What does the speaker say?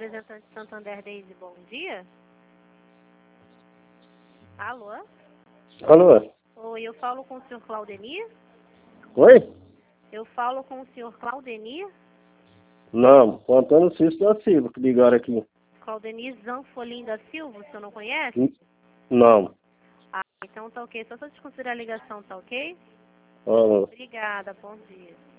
representante Santander Daisy, bom dia. Alô? Alô? Oi, eu falo com o senhor Claudenir? Oi? Eu falo com o senhor Claudenir? Não, o Antônio Cício da Silva que ligaram aqui. Claudenir Zanfolim da Silva, o senhor não conhece? Não. Ah, então tá ok. Só desconsiderar a ligação, tá ok? Alô? Obrigada, bom dia.